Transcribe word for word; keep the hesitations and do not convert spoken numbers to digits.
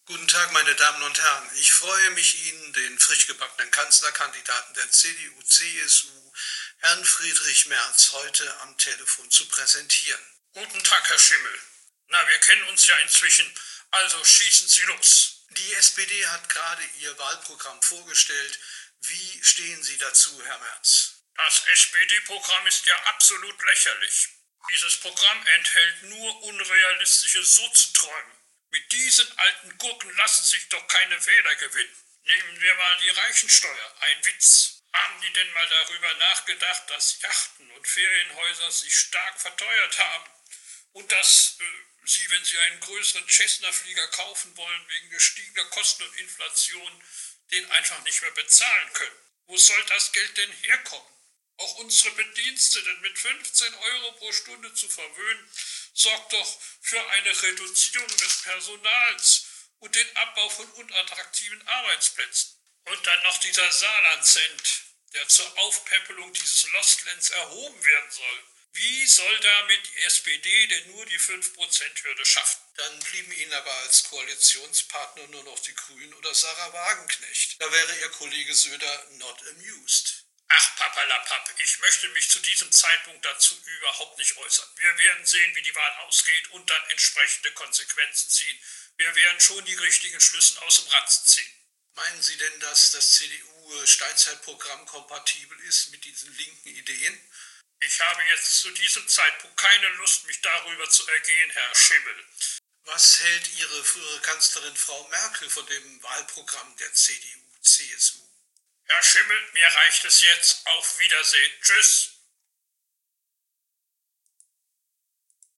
Guten Tag, meine Damen und Herren. Ich freue mich, Ihnen den frisch gebackenen Kanzlerkandidaten der C D U C S U, Herrn Friedrich Merz, heute am Telefon zu präsentieren. Guten Tag, Herr Schimmel. Na, wir kennen uns ja inzwischen, also schießen Sie los. Die S P D hat gerade ihr Wahlprogramm vorgestellt. Wie stehen Sie dazu, Herr Merz? Das S P D-Programm ist ja absolut lächerlich. Dieses Programm enthält nur unrealistische Sozenträume. Mit diesen alten Gurken lassen sich doch keine Wähler gewinnen. Nehmen wir mal die Reichensteuer, ein Witz. Haben die denn mal darüber nachgedacht, dass Yachten und Ferienhäuser sich stark verteuert haben und dass äh, sie, wenn sie einen größeren Cessna-Flieger kaufen wollen, wegen gestiegener Kosten und Inflation, den einfach nicht mehr bezahlen können? Wo soll das Geld denn herkommen? Auch unsere Bediensteten mit fünfzehn Euro pro Stunde zu verwöhnen, sorgt doch für eine Reduzierung des Personals und den Abbau von unattraktiven Arbeitsplätzen. Und dann noch dieser Saarland-Cent, der zur Aufpäppelung dieses Lostlands erhoben werden soll. Wie soll damit die S P D denn nur die fünf Prozent Hürde schaffen? Dann blieben Ihnen aber als Koalitionspartner nur noch die Grünen oder Sarah Wagenknecht. Da wäre Ihr Kollege Söder not amused. Ach, Papperlapapp, ich möchte mich zu diesem Zeitpunkt dazu überhaupt nicht äußern. Wir werden sehen, wie die Wahl ausgeht und dann entsprechende Konsequenzen ziehen. Wir werden schon die richtigen Schlüsse aus dem Ranzen ziehen. Meinen Sie denn, dass das C D U-Steinzeitprogramm kompatibel ist mit diesen linken Ideen? Ich habe jetzt zu diesem Zeitpunkt keine Lust, mich darüber zu ergehen, Herr Schimmel. Was hält Ihre frühere Kanzlerin Frau Merkel von dem Wahlprogramm der C D U C S U? Herr Schimmel, mir reicht es jetzt. Auf Wiedersehen. Tschüss.